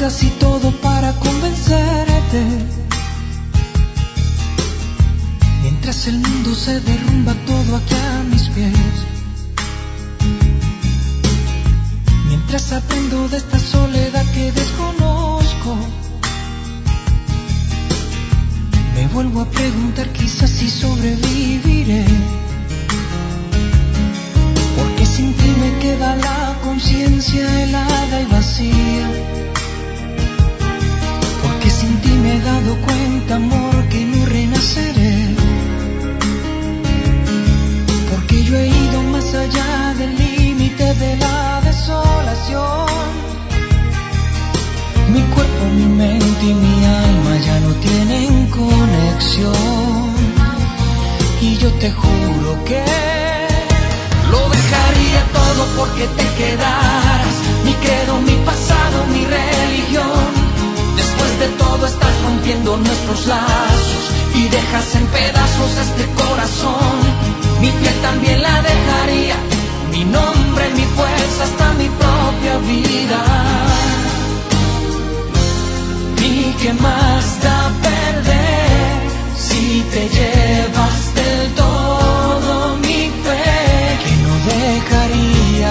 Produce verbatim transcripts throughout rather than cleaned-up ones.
casi todo para convencerte. Mientras el mundo se derrumba todo aquí a mis pies. Mientras aprendo de esta soledad que desconozco, me vuelvo a preguntar quizás si sobreviviré. Porque sin ti me queda la conciencia helada y vacía. Porque sin ti me he dado cuenta, amor, que no renaceré. Porque yo he ido más allá del límite de la desolación. Mi cuerpo, mi mente y mi alma ya no tienen conexión. Y yo te juro que lo dejaría todo porque te quedaras. Mi credo, mi pasado, mi religión. Después de todo estás rompiendo nuestros lazos y dejas en pedazos este corazón. Mi piel también la dejaría, mi nombre, mi fuerza, hasta mi propia vida. ¿Y qué más da perder si te llevas del todo mi fe que no dejaría?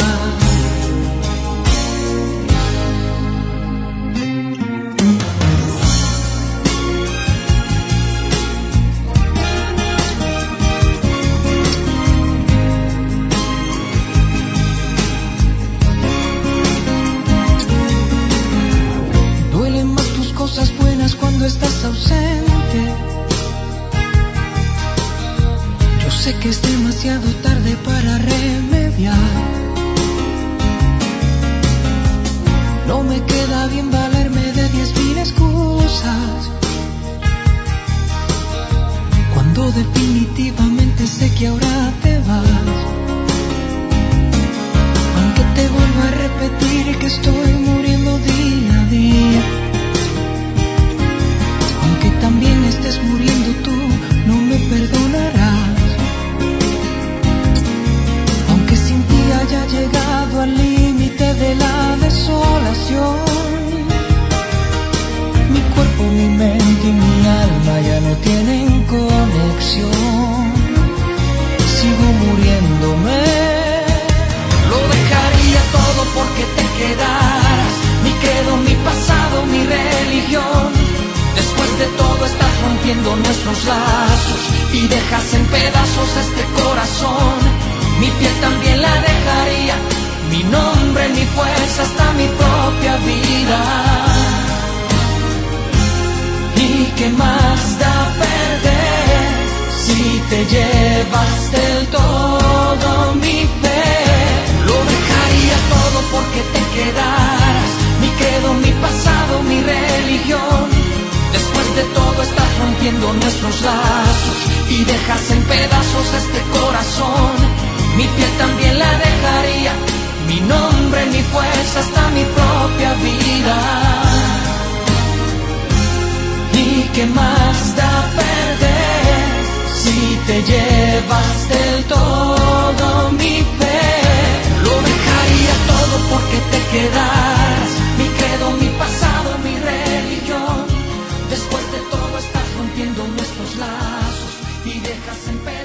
Cosas buenas cuando estás ausente. Yo sé que es demasiado tarde para remediar. No me queda bien valerme de diez mil excusas, cuando definitivamente sé que ahora te vas. Aunque te vuelvo a repetir que estoy muriendo día a día. Aunque también estés muriendo tú, no me perdonarás. Aunque sin ti haya llegado al límite de la desolación. Mi cuerpo, mi mente y mi alma ya no tienen conexión. Sigo muriéndome. Lo dejaría todo porque te quedaras. Mi credo, mi pasado, mi religión. Después de todo estás rompiendo nuestros lazos y dejas en pedazos este corazón. Mi piel también la dejaría, mi nombre, mi fuerza, hasta mi propia vida. ¿Y qué más da perder si te llevas del todo mi fe? Lo dejaría todo porque te quedaras. Mi credo, mi pasado, mi religión. Después de todo estás rompiendo nuestros lazos y dejas en pedazos este corazón. Mi piel también la dejaría, mi nombre, mi fuerza, hasta mi propia vida. ¿Y qué más da perder si te llevas del todo mi fe? Lo dejaría todo porque te quedaras. Mi credo, mi pasado, mi religión. Después de todo estás rompiendo nuestros lazos y dejas en pedazos